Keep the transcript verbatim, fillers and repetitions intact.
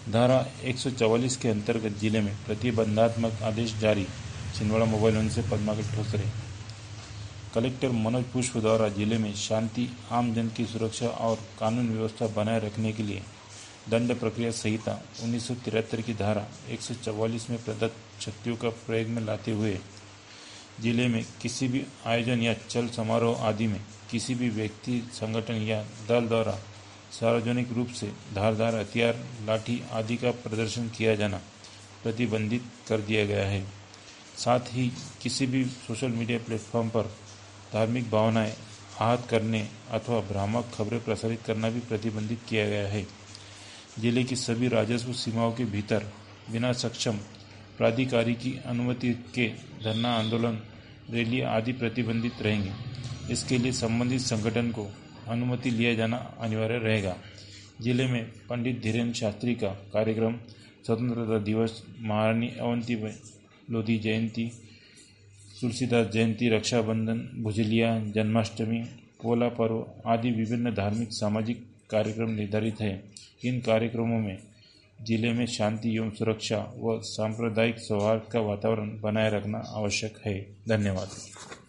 धारा एक सौ चौवालीस के अंतर्गत जिले में प्रतिबंधात्मक आदेश जारी। छिंदवाड़ा मोबाइल वन से पद्माकर ठोसरे। कलेक्टर मनोज पुष्प द्वारा जिले में शांति, आम जन की सुरक्षा और कानून व्यवस्था बनाए रखने के लिए दंड प्रक्रिया संहिता उन्नीस सौ तिहत्तर की धारा एक सौ चौवालीस में प्रदत्त शक्तियों का प्रयोग में लाते हुए जिले में किसी भी आयोजन या चल समारोह आदि में किसी भी व्यक्ति, संगठन या दल द्वारा सार्वजनिक रूप से धारदार हथियार, लाठी आदि का प्रदर्शन किया जाना प्रतिबंधित कर दिया गया है। साथ ही किसी भी सोशल मीडिया प्लेटफॉर्म पर धार्मिक भावनाएं आहत करने अथवा भ्रामक खबरें प्रसारित करना भी प्रतिबंधित किया गया है। जिले की सभी राजस्व सीमाओं के भीतर बिना सक्षम प्राधिकारी की अनुमति के धरना, आंदोलन, रैली आदि प्रतिबंधित रहेंगे। इसके लिए संबंधित संगठन को अनुमति लिया जाना अनिवार्य रहेगा। जिले में पंडित धीरेन्द्र शास्त्री का कार्यक्रम, स्वतंत्रता दिवस, महारानी अवंतीबाई लोधी जयंती, तुलसीदास जयंती, रक्षाबंधन, भुजलिया, जन्माष्टमी, पोला पर्व आदि विभिन्न धार्मिक सामाजिक कार्यक्रम निर्धारित है। इन कार्यक्रमों में जिले में शांति एवं सुरक्षा व सांप्रदायिक सौहार्द का वातावरण बनाए रखना आवश्यक है। धन्यवाद।